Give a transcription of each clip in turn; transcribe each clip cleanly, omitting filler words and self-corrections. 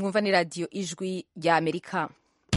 mwumva ni radiyo ijwi rya Amerika.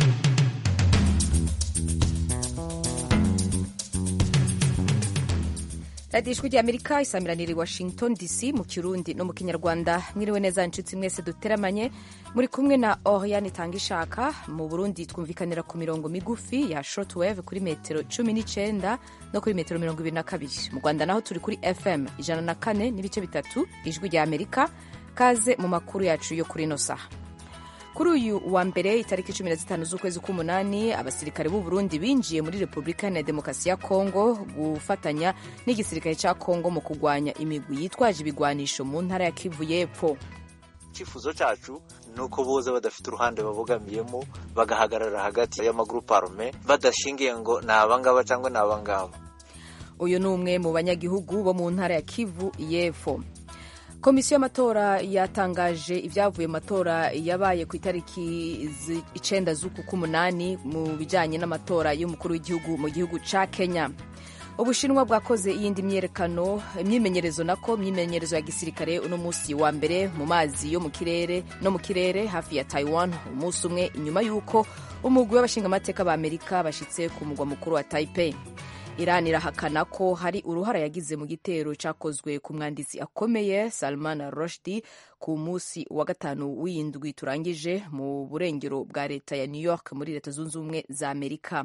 radiyo ijwi rya Amerika isamiranira i Washington DC mu Kirundi no mu Kinyarwanda. Mwiriwe neza inshuti mwese duteramanye, muri kumwe na Oriane Tangishaka. Mu Burundi twumvikanira ku mirongo migufi ya shortwave kuri metero 19 no kuri metero 22. Mu Rwanda naho turi kuri FM 104 n'ibice bitatu ijwi rya Amerika. Kaze mu makuru yacu yo kuri no saha. Kuri uyu wa mbere itariki 15 z'ukwezi k'umunani, abasirikare b'u Burundi binjiye muri Repubulika ya Demokarasi ya Kongo gufatanya n'igisirikare ca Kongo mu kugwanya imigwi yitwaje ibigwanisho mu ntara ya Kivu y'Epfo. Icyifuzo cyacu nuko boza badafite uruhande babogamiyemo, bagahagarara hagati y'amagroupe armé badashingiye ngo nabangaba cyangwa nabangaba. Uyu ni umwe mu banyagihugu bo mu ntara ya Kivu y'Epfo. Komisiyo y'amatora yatangaje ibyavuye mu matora yabaye ku itariki 9 z'uku k'umunani mu bijanye n'amatora y'umukuru w'igihugu mu gihugu ca Kenya. Ubushinwa bwakoze iyindi imyimenyerezo ya gisirikare uno musi wa mbere mu mazi yo mu kirere no mu kirere hafi ya Taiwan, umunsi umwe inyuma y'uko umugwi w'abashingamateka ba Amerika bashitse ku mugwa mukuru wa Taipei. Iran irahakana ko hari uruhara yagize mu gitero cyakozwe ku mwanditsi akomeye Salman Rushdie ku musi wa gatanu w'indwi turangije mu burengero bwa leta ya New York muri Leta Zunze Ubumwe za Amerika.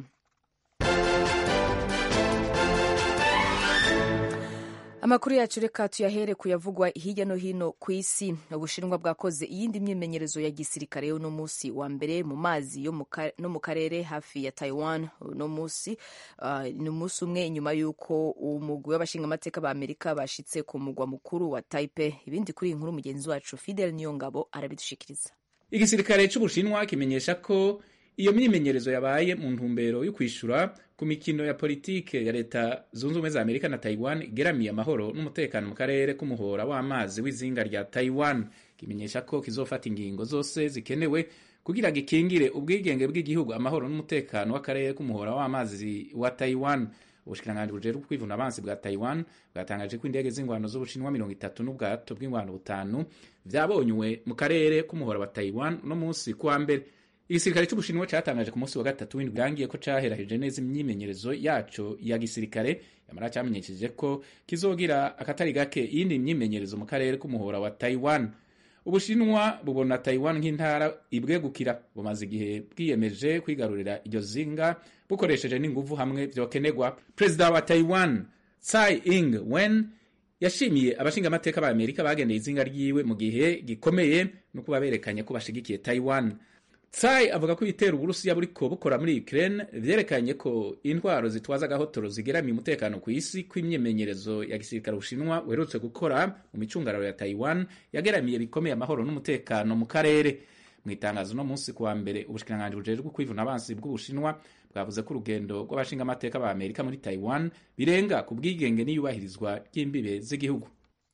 Amakuru yacu reka tuyahere kuyavugwa hirya no hino ku isi. Ubushinwa bwakoze iyindi myimenyerezo ya gisirikare uno musi wa mbere mu mazi no mu karere hafi ya Taiwan. Uno musi ni umunsi umwe inyuma y'uko umugwi w'abashingamateka ba Amerika bashitse ku mugwa mukuru wa Taipei. Ibindi kuri iyi nkuru mugenzi wacu Fidel Niyongabo arabidushikiriza. Igisirikare c'Ubushinwa kimenyesha ko iyo myimenyerezo yabaye mu ntumbero yo kwishura ku mikino ya politike ya Leta Zunze Ubumwe za Amerika na Taiwan igeramiye amahoro n'umutekano mu karere k'umuhora w'amazi w'izinga rya Taiwan. Kimenyesha ko kizofata ingingo zose zikenewe kugira gikingire ubwigenge bw'igihugu, amahoro n'umutekano w'akarere k'umuhora w'amazi wa Taiwan. Ubushikiranganji bujejwe kwivuna abansi bwa Taiwan bwatangaje ko indege z'ingwano z'Ubushinwa 30 n'ubwato bw'ingwano 5 vyabonywe mu karere k'umuhora wa Taiwan no munsi kuwa mbere. Igisirikare c'Ubushinwa cyatangaje ku munsi wa gatatu w'indwi yangiye ko caheraheje neza imyimenyerezo yaco ya gisirikare, yamara cyamenyesheje ko kizogira akatari gake iyindi myimenyerezo mu karere k'umuhora wa Taiwan. Ubushinwa bubona Taiwan nk'intara ibwegukira, bumaze igihe bwiyemeje kwigarurira iryo zinga bukoresheje n'inguvu hamwe vyokenegwa. Perezida wa Taiwan Tsai Ing-wen yashimiye abashingamateka ba Amerika bagendeye izinga ryiwe mu gihe gikomeye no kuba berekanye ko bashigikiye Taiwan. Tsai avuga ko ibitero Uburusiya buriko bukora muri Ukraine vyerekanye ko intwaro zitwaza gahotoro zigeramiye umutekano ku isi, ko imyimenyerezo ya gisirikare Ubushinwa werutse gukora mu micungararo ya Taiwan yageramiye bikomeye amahoro n'umutekano mu karere. Mu itangazo no munsi kuwa mbere, ubushikiranganji bujejwe kwivuna abansi bw'Ubushinwa bwavuze ko urugendo rw'abashingamateka ba Amerika muri Taiwan birenga ku bwigenge n'iyubahirizwa ry'imbibe z'igihugu.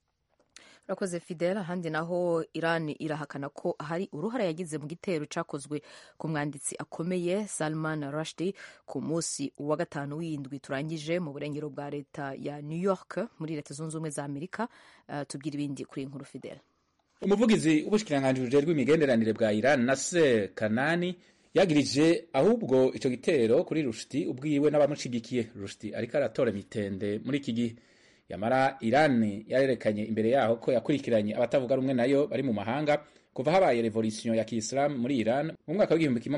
Rakoze Fidel. Ahandi naho Iran irahakana ko hari uruhara yagize mu gitero cakozwe ku mwanditsi akomeye Salman Rushdie ku musi wa gatanu w'indwi turangije mu burengero bwa leta ya New York muri Leta Zunze Ubumwe za Amerika. Tubwira ibindi kuri inkuru Fidel. Umuvugizi w'ubushikiranganji bujejwe imigenderanire bwa Iran Nasser Kanani yagirije ahubwo ico gitero kuri Rushdie ubwiwe n'abamushigikiye. Rushdie ariko aratora mitende muri iki gihe. Yamara Iran yarerekanye imbere yaho ko yakurikiranye abatavuga rumwe nayo bari mu mahanga kuva habaye revolution ya Kiislamu muri Iran mu mwaka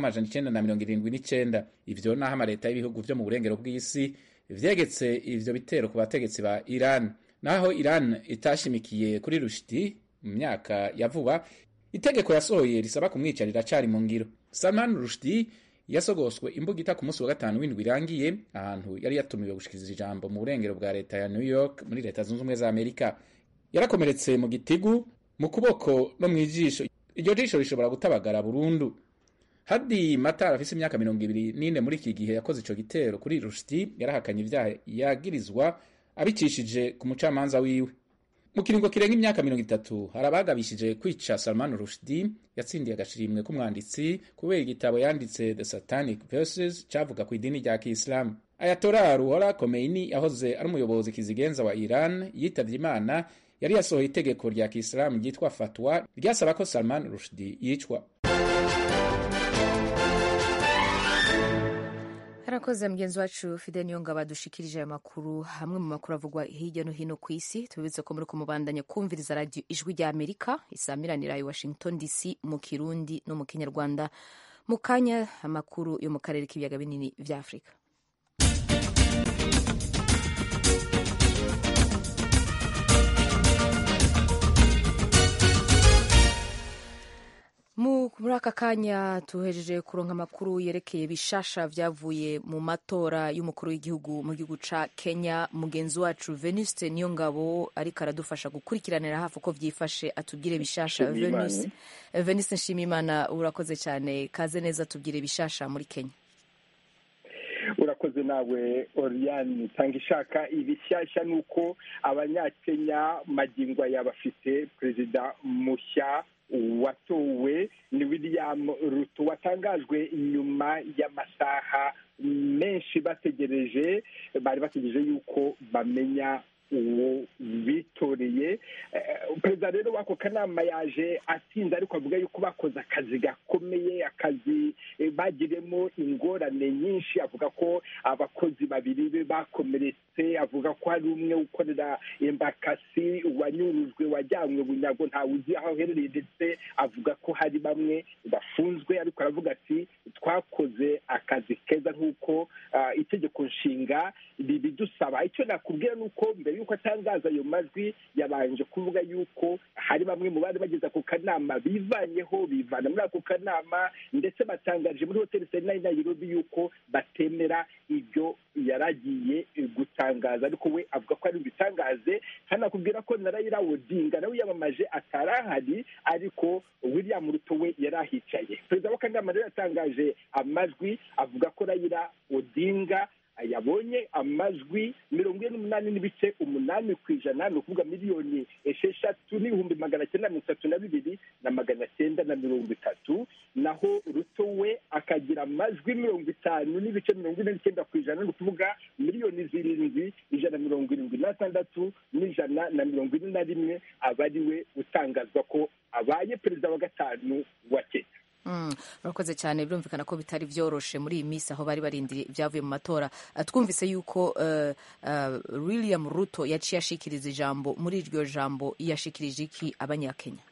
w'1979. Ivyo naho amaleta y'ibihugu vyo mu burengero bw'isi vyegetse ivyo bitero ku bategetsi ba Iran. Naho Iran itashimikiye kuri Rushdie mu myaka ya vuba, itegeko yasohoye risaba kumwicarira cari mu ngiro. Salman Rushdie yasogoswe imbugita ku munsi wa gatanu w'indwi irangiye ahantu yari yatumiwe gushikiriza ijambo mu burengero bwa leta ya New York muri Leta Zunze Ubumwe za Amerika. Yarakomeretse mu gitigu, mu kuboko no mw'ijisho. Iryo jisho rishobora gutabagara burundu. Hadi Matar afise imyaka 24 muri iki gihe yakoze ico gitero kuri Rushdie yarahakanye ivyaha yagirizwa abicishije ku mucamanza wiwe. Mu kiringo kirenga imyaka 30 harabagabishije kwica Salman Rushdie yatsindiye agashirimwe k'umwanditsi kubera igitabo yanditse The Satanic Verses cavuga ku idini rya Kiislamu. Ayatollah Ruhollah Khomeini yahoze ari umuyobozi kizigenza wa Iran yitavye Imana, yari yasohoye itegeko rya Kiislamu ryitwa Fatwa ryasaba ko Salman Rushdie yicwa. arakoze mugenzi wacu Fidel Niyonga badushikirije aya makuru. Hamwe mu makuru avugwa hirya no hino ku isi, tubibutse ko muri kumubandanya kumviriza radio Ijwi rya Amerika isamiranira i Washington DC mu Kirundi no mu Kinyarwanda. Mu kanya amakuru yo mu karere k'ibiyaga binini vya Afrika. Muri aka kanya tuhejeje kuronka amakuru yerekeye bishasha vyavuye mu matora y'umukuru w'igihugu mu gihugu ca Kenya. Mugenzi wacu Venuste Niyongabo ariko aradufasha gukurikiranira hafi uko vyifashe, atubwire bishasha. Venuste Nshimiyimana, urakoze cyane, kaze neza, tubwire bishasha muri Kenya. Urakoze nawe Oriane. Tanga ishaka ibishyashya nuko abanyakenya magingo yabafite perezida mushya watowe ni William Ruto, watangajwe nyuma y'amasaha menshi bari bategereje yuko bamenya uwo bitoreye. Perezida rero wako kanama yaje atinze, ariko avuga yuko bakoze akazi gakomeye, akazi bagiremo ingorane nyinshi. Avuga ko abakozi babiri be bakomeretse, avuga ko hari umwe ukorera Embakasi wanyurujwe, wajyanywe bunyago, ntawe uzi aho aherereye, ndetse avuga ko hari bamwe bafunzwe. Ariko aravuga ati twakoze akazi keza nk'uko itegeko nshinga ribidusaba. Icyo nakubwira ni uko mbere yuko atangaza ayo majwi yabanje kuvuga yuko hari bamwe mu bari bageze ku kanama bivana muri ako kanama, ndetse batangaje muri hoteli Serena Nairobi yuko batemera ibyo yaragiye gutangaza. Ariko we avuga ko ari bitangaze. Hanakubwira ko na Raila Odinga nawe yamamaje atarahari, ariko William Ruto we yarahicaye. Perezida w'akanama rero yatangaje amajwi, avuga ko Raila Odinga yabonye amajwi 48.8%, ni ukuvuga 6,932,930, naho Ruto we akagira amajwi 50.49%, ni ukuvuga 7,176,141, aba ari we utangazwa ko abaye perezida wa gatanu wa Kenya. Urakoze cyane. Birumvikana ko bitari vyoroshe muri iyi minsi aho bari barindiriye ibyavuye mu matora. Twumvise yuko William Ruto yaciye ashikiriza ijambo. Muri iryo jambo yashikirije iki abanyakenya?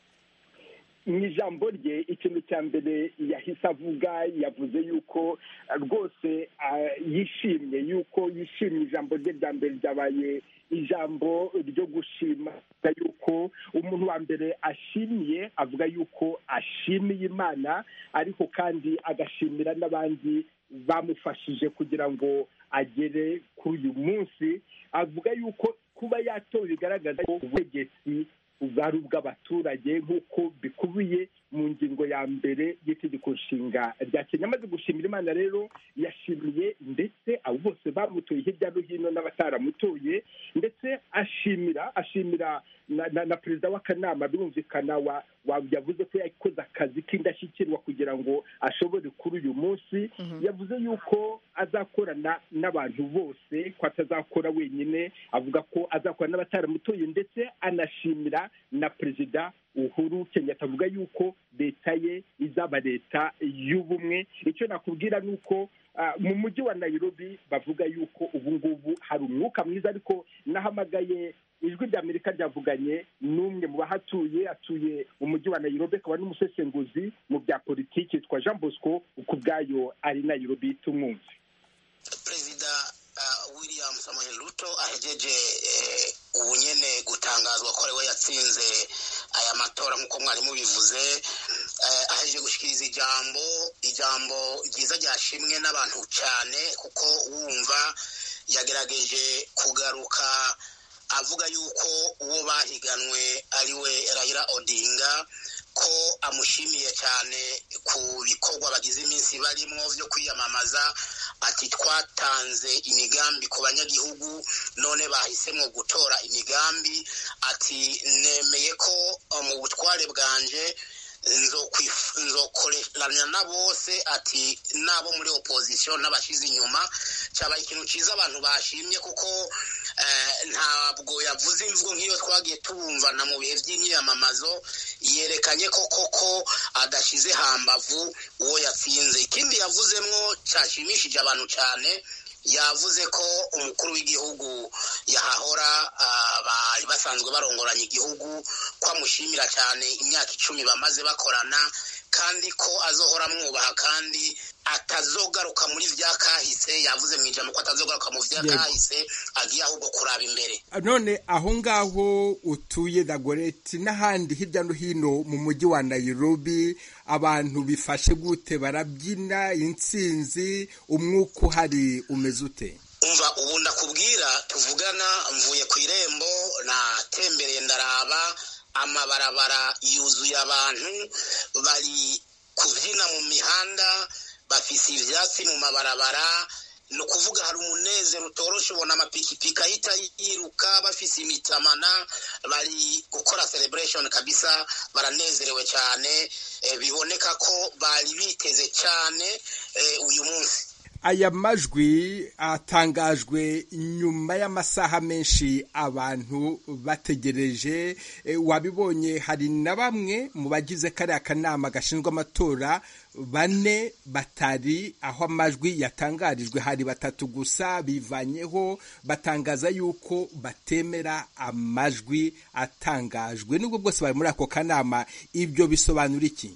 Mu ijambo rye ikintu cya mbere yahise avuga, yavuze yuko rwose yishimye ijambo rye rya mbere ryabaye ijambo ryo gushima, yuko umuntu wa mbere ashimiye, avuga yuko ashimiye Imana, ariko kandi agashimira n'abandi bamufashije kugira ngo agere kuri uyu munsi. Avuga yuko kuba yatowe bigaragaza ko ubutegetsi bwari ubw'abaturage nk'uko bikubiye mu ngingo ya mbere y'itegeko nshinga rya Kenya. Amaze gushimira Imana rero, yashimiye ndetse abo bose bamutoye hirya no hino n'abataramutoye, ndetse ashimira na perezida w'akanama. Birumvikana yavuze ko yakoze akazi k'indashyikirwa kugira ngo ashobore kuri uyu munsi. Yavuze yuko azakorana n'abantu bose, ko atazakora wenyine. Avuga ko azakorana n'abataramutoye, ndetse anashimira na perezida Uhuru Kenyatta. Avuga yuko leta ye izaba leta y'ubumwe. Icyo nakubwira ni uko mu mujyi wa Nairobi bavuga yuko ubu ngubu hari umwuka mwiza, ariko nahamagaye Ijwi rya Amerika ryavuganye n'umwe mu bahatuye, atuye mu mujyi wa Nairobi, akaba n'umusesenguzi mu bya politiki, yitwa Jean Bosco Ukubwayo, ari Nairobi. Tumwumve. Perezida William Samoei Ruto ahejeje ubu nyene gutangazwa ko ariwe yatsinze aya matora nk'uko mwari mubivuze. Ahejeje gushikiriza ijambo ryiza ryashimwe n'abantu cyane, kuko wumva yagerageje kugaruka avuga yuko uwo bahiganwe ariwe Raila Odinga, ko amushimiye cyane ku bikorwa bagize iminsi barimo byo kwiyamamaza. Ati twatanze imigambi ku banyagihugu, none bahisemo gutora imigambi. Ati nemeye ko mu butware bwanje nzokoreranya na bose ati nabo muri opposition n'abashize inyuma cyabaye ikintu cyiza abantu bashimye kuko ntabwo yavuze imvugo nk'iyo twagiye tubumvana mu bihe by'imyamamazo yerekanye ko koko adashize hambavu uwo yatsinze. Ikindi yavuzemwo cyashimishije abantu cyane, yavuze ko umukuru w'igihugu yahahora bari basanzwe barongoranya igihugu, ko amushimira cyane imyaka 10 bamaze bakorana, kandi ko azohora amwubaha kandi atazogaruka muri vyakahise. Yavuze mu ijambo ko atazogaruka mu vyakahise, agiye ahubwo kuraba imbere. None aho ngaho utuye Dagoreti n'ahandi hirya no hino mu mujyi wa Nairobi, abantu bifashe gute? Barabyina intsinzi? Umwuka uhari umeze ute? Umva, ubu ndakubwira tuvugana mvuye ku irembo, natembereye ndaraba amabarabara yuzuye abantu bari kubyina mu mihanda, bafise ivyatsi mu mabarabara. No kuvuga hari umunezero utoroshe, ubona amapikipiki ahita yiruka bafise imitamana, bari gukora celebration kabisa, baranezerewe cyane. Biboneka ko bari biteze cyane uyu munsi. Aya majwi atangajwe nyuma y'amasaha menshi abantu bategereje. Wabibonye hari na bamwe mu bagize kariya kanama gashinzwe amatora 4 batari aho amajwi yatangarijwe, hari 3 gusa bivanyeho, batangaza yuko batemera amajwi atangajwe. Nubwo bwose bari muri ako kanama, ibyo bisobanura iki?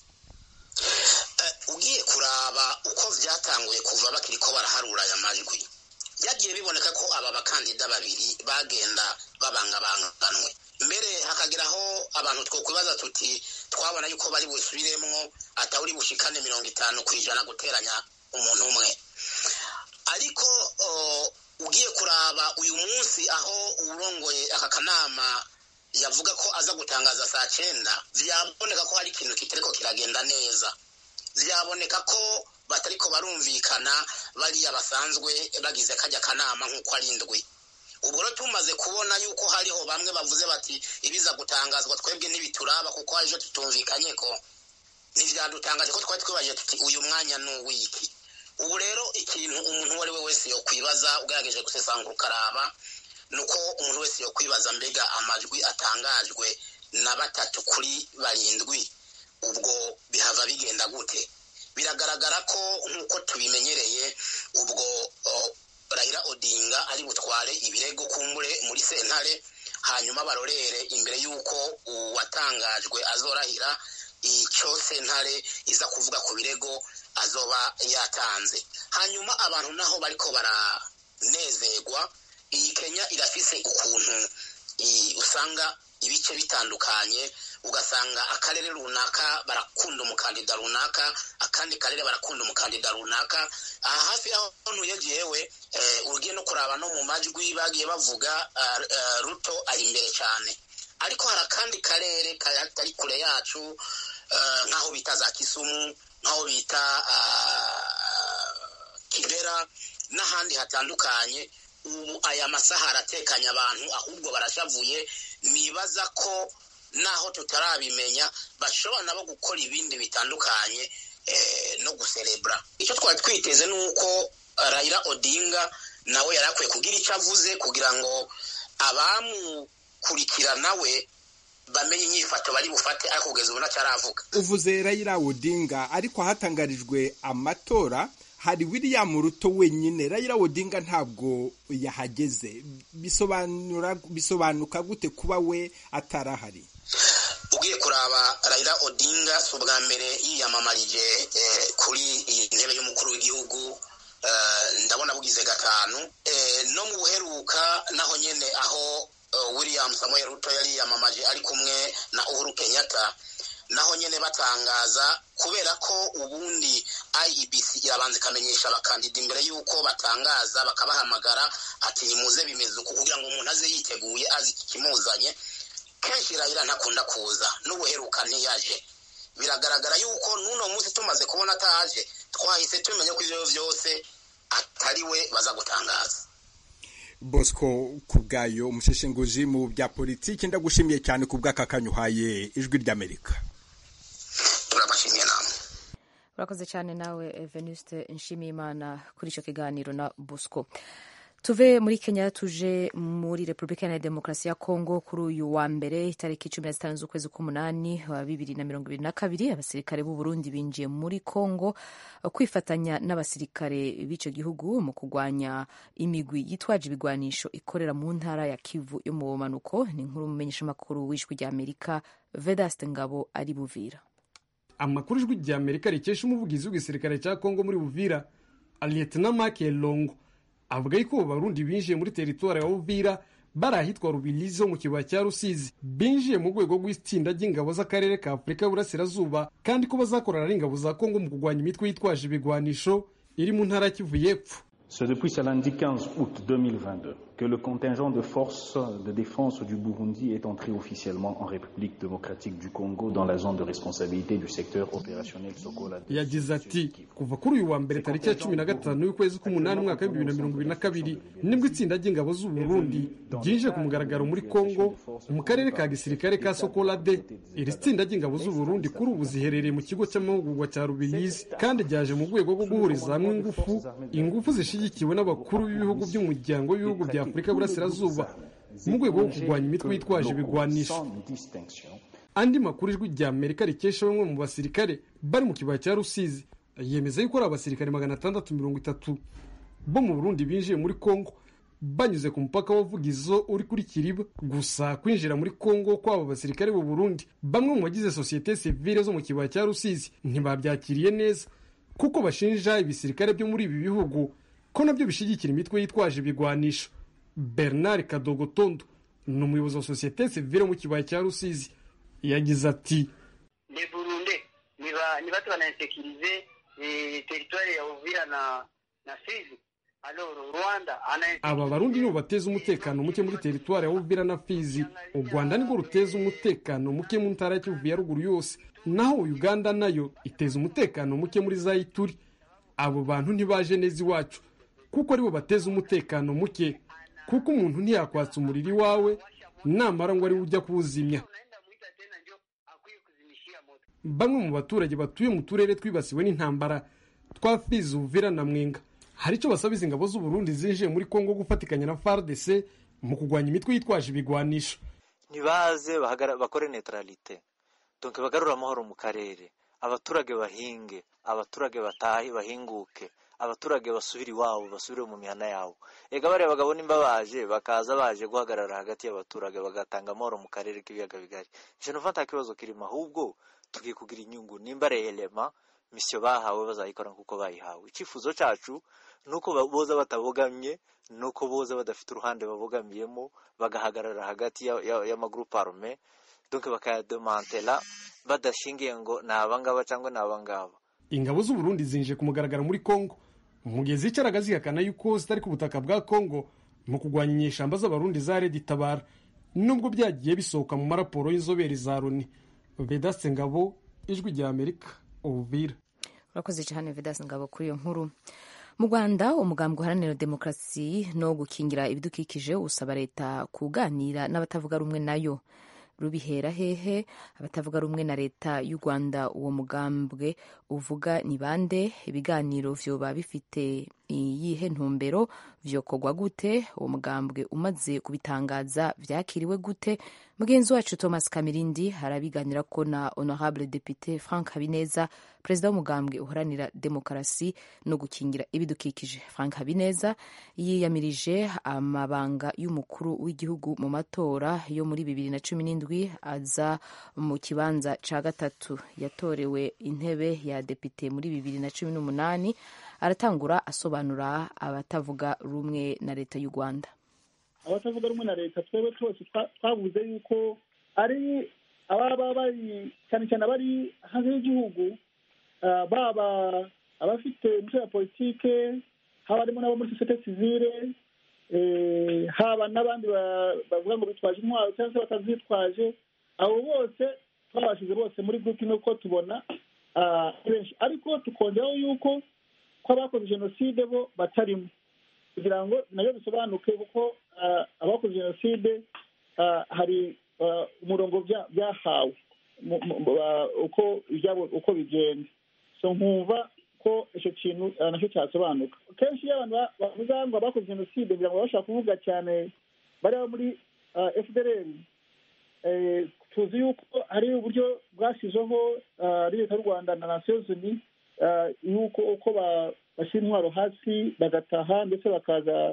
Ugiye kuraba uko vyatanguye kuva bakiriko baraharura aya majwi, byagiye biboneka ko aba bakandida babiri bagenda babangabanganwe. Mbere hakageraho abantu twokwibaza tuti twabona yuko bari busubiremwo atawuri bushikane 50% guteranya umuntu umwe. Ariko ugiye kuraba uyu munsi aho urongoye aka kanama yavuga ko aza gutangaza saa 9, vyaboneka ko hari ikintu kitariko kiragenda neza. Vyaboneka ko batariko barumvikana bariya basanzwe bagize kajya kanama nk'uko ari 7. Ubwo rero tumaze kubona yuko hariho bamwe bavuze bati ibiza gutangazwa twebwe n'ibituraba kuko aje tutumvikanye ko nivyadutangaje ko twari twibaje tuti uyu mwanya n'uwiki. Ubu rero ikintu umuntu wari we wese yo kwibaza ugerageje gusesangura ukaraba nuko umuntu wese yo kwibaza mbega amajwi atangajwe na 3 kuri 7 ubwo bihava bigenda gute? Biragaragara ko nkuko tubimenyereye ubwo Raila Odinga ari butware ibirego kumbure muri sentare, hanyuma barorere imbere yuko uwatangajwe azorahira icyo sentare iza kuvuga ku birego azoba yatanze. Hanyuma abantu naho bariko baranezerwa. Iyi Kenya irafise ukuntu usanga ibice bitandukanye, ugasanga akarere runaka barakunda umukandida runaka, akandi karere barakunda umukandida runaka. Aha hafi aho ntuye jewe ugiye no kuraba no mu majwi bagiye bavuga Ruto ari imbere cyane, ariko hari akandi karere kari kure yacu nkaho bita za Kisumu, nkaho bita Kibera n'ahandi hatandukanye. Ubu aya masaha aratekanya abantu, ahubwo barashavuye. Nibaza ko naho tutarabimenya bashobora nabo gukora ibindi bitandukanye no guserebra. Icyo twari twiteze nuko Raila Odinga nawe yarakwiye kugira icyo avuze kugira ngo abamukurikirana we bamenye inyifato bari bufate, ariko kugeza ubu ntacaravuga. Uvuze Raila Odinga, ariko hatangarijwe amatora hari William Ruto wenyine. Raila Odinga ntabwo yahageze. Bisobanuka gute kuba we atarahari? Ugiye kuraba Raila Odinga si ubwa mbere yiyamamarije kuri iyi ntebe y'umukuru w'igihugu, ndabona bugize 5. No mu buheruka naho nyene aho William Samoei Ruto yari yiyamamaje ari kumwe na Uhuru Kenyatta, naho nyene batangaza kubera ko ubundi IEBC irabanza ikamenyesha abakandida imbere yuko batangaza, bakabahamagara ati nimuze bimeze uko kugira ngo umuntu aze yiteguye azi ikimuzanye. Kenshi Raila ntakunda kuza, n'ubuheruka ntiyaje. Biragaragara yuko nuno munsi tumaze kubona ataje, twahise tumenye ko ivyo vyose atari we baza gutangaza. Bosco Kubgayo, umusheshenguzi mu bya politiki, ndagushimiye cyane kubw'aka kanyuhaye Ijwi ry'Amerika. urakoze cyane nawe Venuste Nshimiyimana kuri icyo kiganiro na Bosco. Tuve muri Kenya tuje muri Repubulika ya Demokarasi ya Kongo. Kuri uyu wa mbere itariki 15 z'ukwezi k'umunani wa 2022 abasirikare b'u Burundi binjiye muri Kongo kwifatanya n'abasirikare b'icyo gihugu mu kurwanya imigwi yitwaje ibigwanisho ikorera mu ntara ya Kivu yo mu bumanuko. Ni inkuru mumenyesha makuru w'ijwi rya Amerika Vedaste Ngabo ari Buvira. Amakuru ijwi rya Amerika rikesha umuvugizi w'igisirikare cya Kongo muri Buvira Lieutenant Mark Longo avuga yuko Abarundi binjiye muri teritwari ya Uvira bari ahitwa Rubirizi mu kibaya cya Rusizi, binjiye mu rwego rw'itsinda ry'ingabo z'akarere ka Afurika y'Uburasirazuba kandi ko bazakorana n'ingabo za Kongo mu kurwanya imitwe yitwaje ibigwanisho iri mu ntara Kivu y'Epfo. C'est depuis ce lundi 15 août 2022 que le contingent de forces de défense du Burundi est entré officiellement en République démocratique du Congo dans la zone de responsabilité du secteur opérationnel Sokola. Yagize ati kuva kuri uyu wa mbere tariki ya 15 y'ukwezi k'umunani mwaka wa 2022 nibwo itsinda ry'ingabo z'u Burundi ryinjiye ku mugaragaro muri Kongo mu karere ka gisirikare ka Sokola de. Iri tsinda ry'ingabo z'u Burundi kuri ubu ziherereye mu kigo cy'amahugurwa cya Rubirizi kandi ryaje mu rwego rwo guhuriza hamwe ingufu zishigikiwe n'abakuru b'ibihugu by'umuryango w'ibihugu bya Afurika y'Uburasirazuba mu rwego rwo kurwanya imitwe yitwaje ibigwanisho. Andi makuru ijwi rya Amerika rikesha bamwe mu basirikare bari mu kibaya cya Rusizi yemeza yuko ari abasirikare 630 bo mu Burundi binjiye muri Kongo banyuze ku mupaka wa Vugizo uri kuri Kiriba. Gusa kwinjira muri Kongo kw'abo basirikare b'u Burundi bamwe mu bagize societe civile zo mu kibaya cya Rusizi ntibabyakiriye neza kuko bashinja ibisirikare byo muri ibi bihugu ko nabyo bishigikira imitwe yitwaje ibigwanisho. Bernard Kadogotondo ni umuyobozi wa societe civile mu kibaya cya Rusizi yagize ati les Burundais ni batu banainsekirize territoire ya Uvira na Fizi. Alors Rwanda aba Barundi nibo bateza umutekano muke muri territoire ya Uvira na Fizi. U Rwanda niko ruteza umutekano muke mu ntara ya Kivu ya ruguru yose, naho Uganda nayo iteza umutekano muke muri za Ituri. Abo bantu ntibaje neza iwacu kuko aribo bateza umutekano muke, kuko umuntu ntiyakwatsa umuriri wawe namara ngo ari ujya kuwuzimya. Bamwe mu baturage batuye mu turere twibasiwe n'intambara twa Fizi, Uvira na Mwenga hari icyo basaba izi ngabo z'u Burundi zinjiye muri Kongo gufatikanya na FARDC mu kurwanya imitwe yitwaje ibigwanisho. Ntibaze bakore neutralité, donc bagarura amahoro mu karere, abaturage bahinge, abaturage batahe bahinguke, abaturage basubira iwabo, basubire mu mihana yabo. Ega bari bagabo nimba baje bakaza baje guhagarara hagati y'abaturage bagatanga amahoro mu karere k'ibiyaga bigari. Je no fanta kibazo kirimo, ahubwo tugiye kugira inyungu nimba relema mission bahawe bazayikora kuko bayihawe. Icyifuzo cyacu nuko boza batabogamye, nuko boza badafite uruhande babogamiyemo, bagahagarara hagati y'amagroupe armé, donc bakayademantela badashingiye ngo nabangaba cyangwa nabangaba. Ingabo z'u Burundi zinje ku mugaragaro muri Kongo mu gihe zicaraga zihakana yuko zitari ku butaka bwa Kongo mu kurwanya inyeshamba z'Abarundi za Red Tabara, nubwo byagiye bisohoka mu maraporo y'inzobere za Loni. Vedaste Ngabo, ijwi rya Amerika, Uvira. Urakoze cyane Vedaste Ngabo kuri iyo nkuru. Mu Rwanda umugambwe uharanira demokarasi no gukingira ibidukikije usaba leta kuganira n'abatavuga rumwe nayo. Rubihera hehe abatavuga rumwe na leta y'u Rwanda uwo mugambwe uvuga ni bande? Ibiganiro vyoba bifite iyihe ntumbero? Vyokorwa gute? Uwo mugambwe umaze kubitangaza vyakiriwe gute? Mugenzi wacu Thomas Kamirindi harabiganira ko na honorable député Frank Habineza, perezida w'umugambwe uharanira demokarasi no gukingira ibidukikije. Frank Habineza yiyamirije amabanga y'umukuru w'igihugu mu matora yo muri 2017 aza mu kibanza ca gatatu. Yatorewe intebe ya député muri 2018. Aratangura asobanura abatavuga rumwe na leta y'u Rwanda. Abatavuga rumwe na leta twebwe twose twavuze yuko ari ababa bari cyane cyane abari hanze y'igihugu, baba abafite imitwe ya politike, haba harimo n'abo muri societe civile, haba n'abandi bavuga ngo bitwaje intwaro cyangwa se batazitwaje. Abo bose twabashize bose muri groupe nuko tubona benshi, ariko tukongeraho yuko ko abakoze jenoside bo batarimo, kugira ngo nayo bisobanuke kuko abakoze jenoside hari umurongo byahawe uko bigenda. so nkumva ko icyo kintu nacyo cyasobanuka. Kenshi iyo abantu bavuze ngo abakoze jenoside kugira ngo bashaka kuvuga cyane bari muri FDLR, tuzi yuko hari uburyo bwashyizeho leta y'u Rwanda na Nations Unies yuko uko bashyira intwaro hasi bagataha ndetse bakaza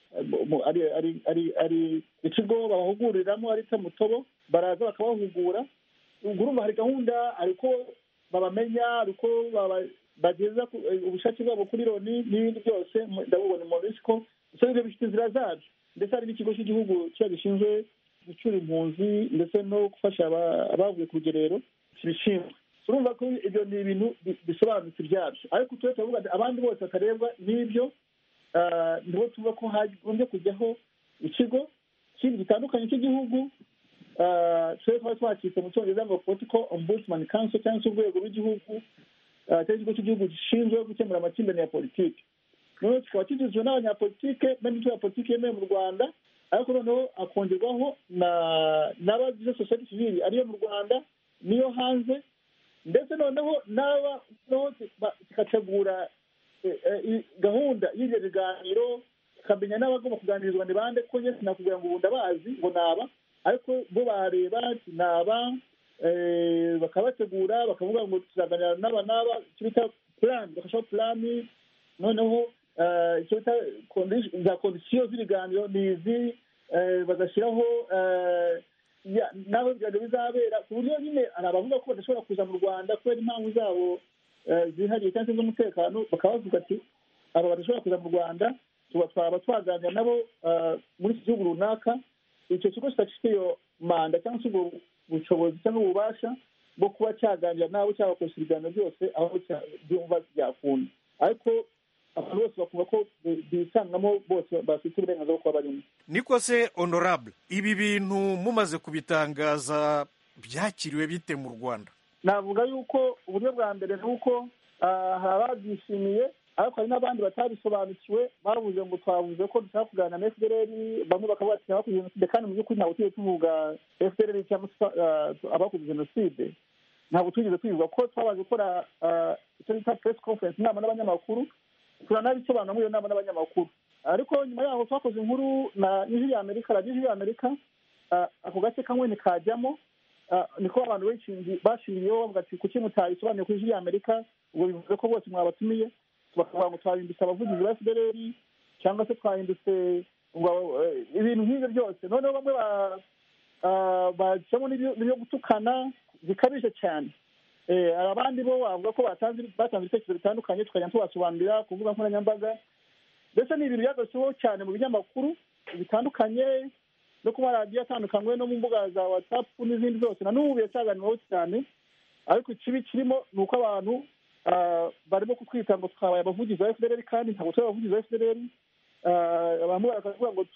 ari ikigo babahuguriramo ari Mutobo, baraza bakabahugura. Urumva hari gahunda ariko babamenya ariko bageza ubushake bwabo kuri Loni n'ibindi byose ndabubona mu risiko ibyo bifite inzira zabyo. Ndetse hari n'ikigo cy'igihugu gishinzwe gucura impunzi ndetse no gufasha abavuye ku rugerero kibishinzwe. Urumva ko ibyo ni ibintu bisobanutse ibyabyo, ariko tuba tuvuga abandi bose bakarebwa n'ibyo. Nibo tuvuga ko hagombye kujyaho ikigo kindi gitandukanye cy'igihugu, twari twakitse mu cyongereza ngo political ombudsman council, cyangwa se urwego rw'igihugu cyangwa ikigo cy'igihugu gishinzwe gukemura amakimbirane ya politiki. Noneho kikaba kigizwe n'abanyapolitike n'imitwe ya politiki yemewe mu Rwanda, ariko noneho akongerwaho n'abagize sosiyete sivili ariyo mu Rwanda niyo hanze, ndetse noneho kikategura gahunda y'ibyo biganiro, ikamenya n'abagomba kuganirizwa ni bande, ko njye sinakubwira ngo ubu ndabazi ngo naba, ariko bo bareba naba bakabategura bakavuga ngo tuzaganira n'aba icyo bita plan, bagashiraho plan. Noneho icyo bita za kondisiyo z'ibiganiro ni izi, bagashyiraho n'aho ibiganiro bizabera, ku buryo nyine hari abavuga ko badashobora kuza mu Rwanda kubera impamvu zabo zihariye cyangwa se z'umutekano, bakaba bavuga ati aba badashobora kuza mu Rwanda twaba twaganira nabo muri iki gihugu runaka. Icyo kigo kitafite iyo manda cyangwa se ubwo bushobozi cyangwa ububasha bwo kuba cyaganira nabo cyabakoresha ibiganiro byose aho byumva byakunda, ariko abantu bose bakumva ko bisangamo bose bafite uburenganzira bwo kuba barimo. Niko se honorable, ibi bintu mumaze kubitangaza byakiriwe bite mu Rwanda? Navuga yuko uburyo bwa mbere ni uko hari ababyishimiye, ariko hari n'abandi batabisobanukiwe, bavuze ngo twavuze ko dushaka kuganira na FDLR, bamwe bakavuga ati abakoze jenoside, kandi mu by'ukuri ntabwo tujye tuvuga FDLR cyangwa abakoze jenoside, ntabwo tugeze tubivuga ko twabaje gukora icyo bita press conference, inama n'abanyamakuru, turanabisobanura muri iyo nama n'abanyamakuru. Ariko nyuma yaho twakoze inkuru na Ijwi y'Amerika, radiyo Ijwi y'Amerika, ako gace kamwe ntikajyamo, niko abantu benshi bashimiyeho bavuga ati kuki mutabisobanuye ku Ijwi y'Amerika, ubwo bivuze ko bose mwabatumiye, bakavuga ngo twahindutse abavugizi ba FDLR cyangwa se twahindutse ibintu nk'ibyo byose. Noneho bamwe bacamo n'ibyo gutukana bikabije cyane. Abandi bo bavuga ko batanze ibitekerezo bitandukanye, tukajya tubasobanurira ku mbuga nkoranyambaga, ndetse ni ibintu byagarutsweho cyane mu binyamakuru bitandukanye no ku maradiyo atandukanye no mu mbuga za WhatsApp n'izindi zose, na n'ubu biracyaganirwaho cyane. Ariko ikibi kirimo ni uko abantu barimo kutwita ngo twabaye abavugizi ba FDLR, kandi ntabwo turi abavugizi ba FDLR. Abantu bakavuga ngo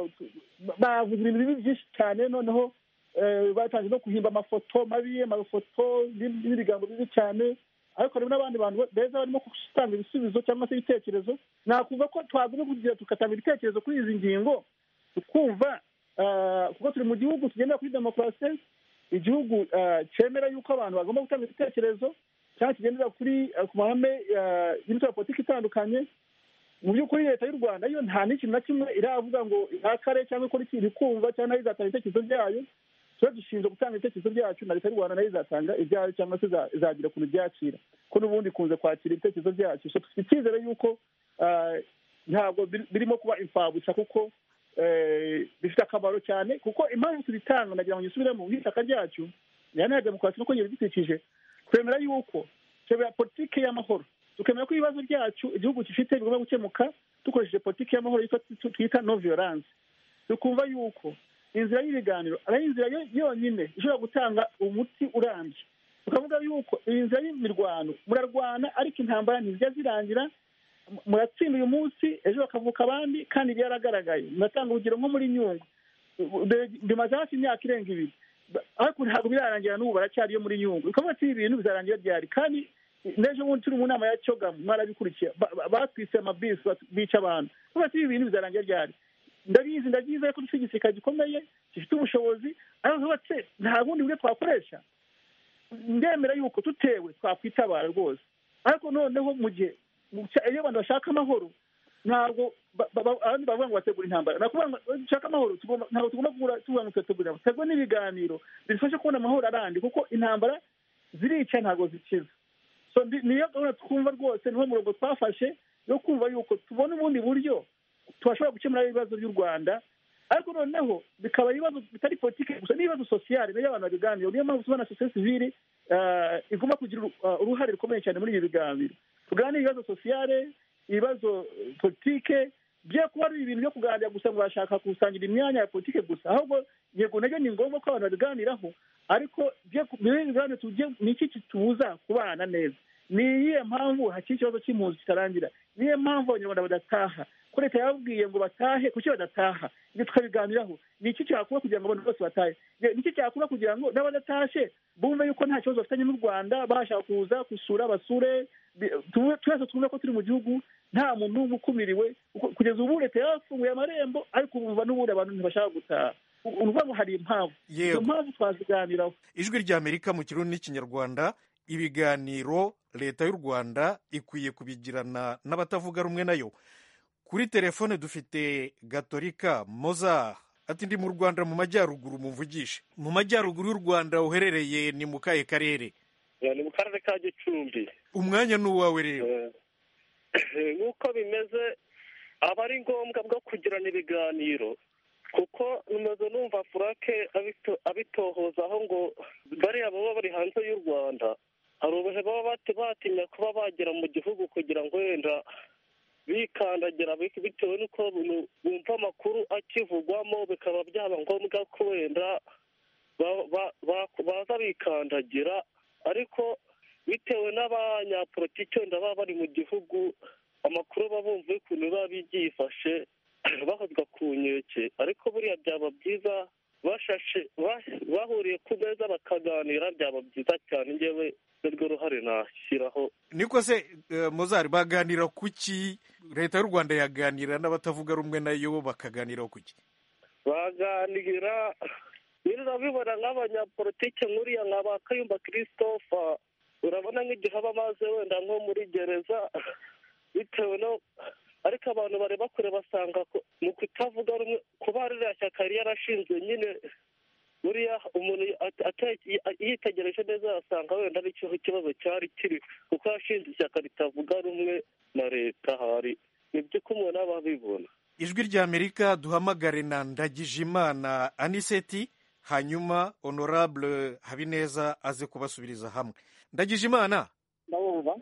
bavuze ibintu bibi byinshi cyane, noneho batangiye no guhimba amafoto mabi, amafoto n'ibigambo bibi cyane. Ariko harimo n'abandi bantu beza barimo gutanga ibisubizo cyangwa se ibitekerezo. Nakumva ko twagomba kugira tugatanga ibitekerezo kuri izi ngingo, tukumva kuko turi mu gihugu tugendera kuri demokarasi, igihugu cyemera yuko abantu bagomba gutanga ibitekerezo cyangwa kigendera ku mahame y'imitwe ya politiki itandukanye. Mu by'ukuri leta y'u Rwanda yo nta n'ikintu na kimwe iravuga ngo ihakare cyangwa ikora ikintu kumva cyangwa nayo izatanga ibitekerezo byayo. Tuba dushinzwe gutanga ibitekerezo byacu, na leta y'u Rwanda nayo izatanga ibyayo cyangwa se izagira ukuntu ibyakira, ko n'ubundi ikunze kwakira ibitekerezo byacu. So dufite icyizere yuko ntabwo birimo kuba imfabusa, kuko bifite akamaro cyane. Kuko impamvu tubitanga, nagira ngo nyisubiremo, nk'ishyaka ryacu ya demokarasi no kongera ibidukikije, twemera yuko twemera politiki y'amahoro, tukemera ko ibibazo byacu igihugu gifite bigomba gukemuka dukoresheje politiki y'amahoro twita no violence. Tukumva yuko inzira y'ibiganiro ari inzira yonyine ishobora gutanga umuti urambye. Tukavuga yuko iyi nzira y'imirwano, murarwana ariko intambara ntizijya zirangira, muratsinda uyu munsi ejo bakavuka abandi, kandi byaragaragaye. Muratanga urugero nko muri Nyungwe, bimaze hafi imyaka irenga 2, ariko ntabwo birarangira n'ubu baracyariyo muri Nyungwe. Ukavuga ati ibintu bizarangira byari, kandi n'ejo bundi turi mu nama ya Cyogamo mwarabikurikiye, batwise amabisi bica abantu. Ukavuga ati ibintu bizarangira byari. Ndabizi ko dufite igisirikare gikomeye gifite ubushobozi, ariko nta bundi buryo twakoresha. Ndemera yuko tutewe twakwitabara rwose, ariko noneho mu gihe iyo abantu bashaka amahoro ntabwo abandi bavuga ngo bategura intambara nakuvuga ngo dushaka amahoro ntabwo tugomba tuvuga ngo tutegura tegura n'ibiganiro bifasha kubona amahoro arandi kuko intambara zirica ntabwo zikiza. So niyo gahunda twumva rwose niho murongo twafashe yo kumva yuko tubona ubundi buryo twashobora gukemura ibibazo by'u Rwanda, ariko noneho bikaba ibibazo bitari politiki gusa n'ibibazo sosiyale nayo abantu babiganira. Niyo mpamvu tubona sosiyete sivile igomba kugira uruhare rukomeye cyane muri ibi biganiro. Tuganira ibibazo sosiyale, ibibazo politike, byo kuba ari ibintu byo kuganira gusa ngo bashaka gusangira imyanya ya politike gusa, ahubwo yego nabyo ni ngombwa ko abantu babiganiraho, ariko ni iki kitubuza kubana neza? Ni iyihe mpamvu hakiri ikibazo cy'impunzi kitarangira? Niyo mpamvu abanyarwanda badataha ko leta yababwiye ngo batahe, kuki badataha? Ibyo tukabiganiraho. Ni iki cyakora kugira ngo abantu bose batahe? Ni iki cyakora kugira ngo n'abadatashe bumve yuko nta kibazo bafitanye n'u Rwanda, bashaka kuza gusura basure, twese twumve ko turi mu gihugu nta muntu n'umwe ukumiriwe. Kugeza ubu leta yafunguye amarembo, ariko bumva n'ubundi abantu ntibashaka gutaha. Uruvuga ngo hari impamvu, iyo mpamvu twaziganiraho. Ijwi ry'Amerika mu Kirundi n'Ikinyarwanda, ibiganiro leta y'u Rwanda ikwiye kubigirana n'abatavuga rumwe nayo. Kuri telefone dufite Gatolika Mozart, ati ndi mu Rwanda mu majyaruguru, mumvugishe. Mu majyaruguru y'u Rwanda uherereye ni mu kahe karere? Ni mu karere ka Gicumbi. Umwanya ni uwawe rero. Nk'uko bimeze aba ari ngombwa bwo kugirana ibiganiro, kuko numaze numva Furake abitohozaho ngo bariya baba bari hanze y'u Rwanda hari ubuhe baba batinya kuba bagera mu gihugu kugira ngo wenda bikandagira bitewe n'uko bumva amakuru akivugwamo, bikaba byaba ngombwa ko wenda baza bikandagira, ariko bitewe n'abanyapolitiki wenda baba bari mu gihugu amakuru bumva ukuntu biba byifashe bahozwa ku nkeke. Ariko buriya byaba byiza bahuriye ku meza bakaganira, byaba byiza cyane. Njyewe nirwo ruhare nashyiraho. Niko se Mozart, baganira kuki? Leta y'u Rwanda yaganira n'abatavuga rumwe nayo bakaganiraho kuki? Baganira urabibona nk'abanyapolitike nk'uriya nka ba Kayumba Christopher, urabona nk'igihe aba amaze wenda nko muri gereza, bitewe no ariko abantu bareba kure basanga mu kutavuga rumwe kuba ririya shyaka yari yarashinzwe nyine, buriya umuntu yitegereje neza yasanga wenda ari ikibazo cyari kiri, kuko yashinze ishyaka ritavuga rumwe na leta. Hari nibyo ko umuntu aba abibona. Ijwi ry'Amerika duhamagare na Ndagijimana Aniseti, hanyuma Honorable Habineza aze kubasubiriza hamwe. Ndagijimana, ndabumva.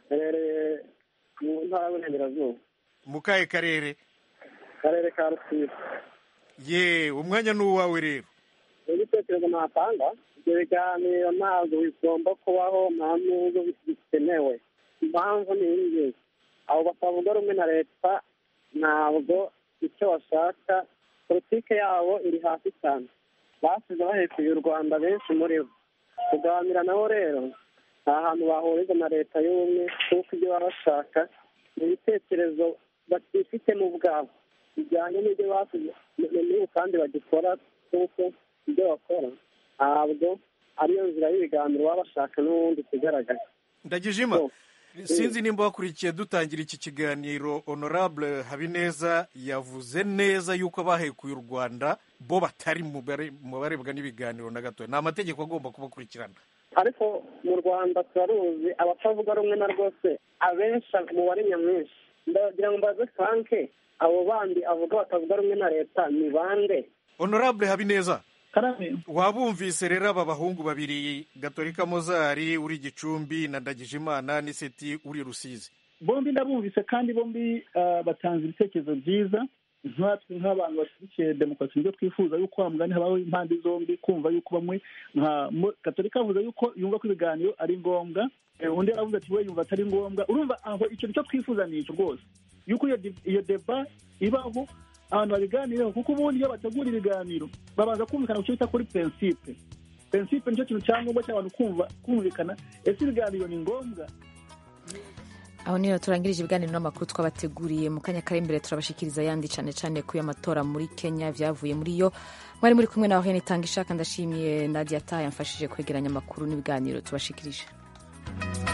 Mu ntara y'Uburengerazuba. Mu kahe karere? Karere ka Rusizi. Umwanya ni uwawe rero. Igitekerezo natanga, ibyo biganiro ntabwo bigomba kubaho, nta nubwo bikenewe. Impamvu ni iyi: abo batavuga rumwe na leta ntabwo icyo bashaka, politike yabo iri hasi cyane. Basize bahekuye u Rwanda benshi muri bo. Kuganira nabo rero nta hantu bahuriza na leta y'ubumwe, kuko ibyo baba bashaka ni ibitekerezo batifitemo ubwabo bijyanye n'ibyo basize n'ubu kandi bagikora, kuko ibyo bakora ntabwo ariyo nzira y'ibiganiro baba bashaka n'ubundi kugaragaza. Ndagijima, sinzi nimba wakurikiye dutangira iki kiganiro, Honorable Habineza yavuze neza yuko bahekuye u Rwanda bo batari mu barebwa n'ibiganiro na gato. Ni amategeko agomba kubakurikirana. Ariko mu Rwanda turaruzi abatavuga rumwe na rwose abenshi, umubare nyamwinshi. Ndagira ngo mbaze Frank, abo bandi avuga batavuga rumwe na leta ni bande? Honorable Habineza, wabumvise rero aba bahungu babiri, Gatolika Mozart uri Gicumbi na Ndagijimana Aniseti uri Rusizi. Bombi ndabumvise, kandi bombi batanze ibitekerezo byiza. Nkatwe nk'abantu bashyigikiye demokarasi nibyo twifuza yuko hamugani habaho impande zombi, kumva yuko bamwe nka Gatolika avuze yuko yumva ko ibiganiro ari ngombwa, undi aravuze ati we yumva atari ngombwa. Urumva aho icyo nicyo twifuza, ni icyo rwose, yuko iyo deba ibaho abantu babiganiraho, kuko ubundi iyo bategura ibiganiro babanza kumvikana ku cyo bita kuri prinsipe. Prinsipe nicyo kintu cyangombwa cy'abantu kumvikana ese ibiganiro ni ngombwa. Aho niyo turangirije ibiganiro n'amakuru twabateguriye. Mu kanya kari imbere turabashikiriza yandi cyane cyane ku y'amatora muri Kenya byavuye muri yo. Mwari muri kumwe naho Hene Tangishaka, ndashimiye Nadia Taha yamfashije kwegeranya amakuru n'ibiganiro tubashikirije.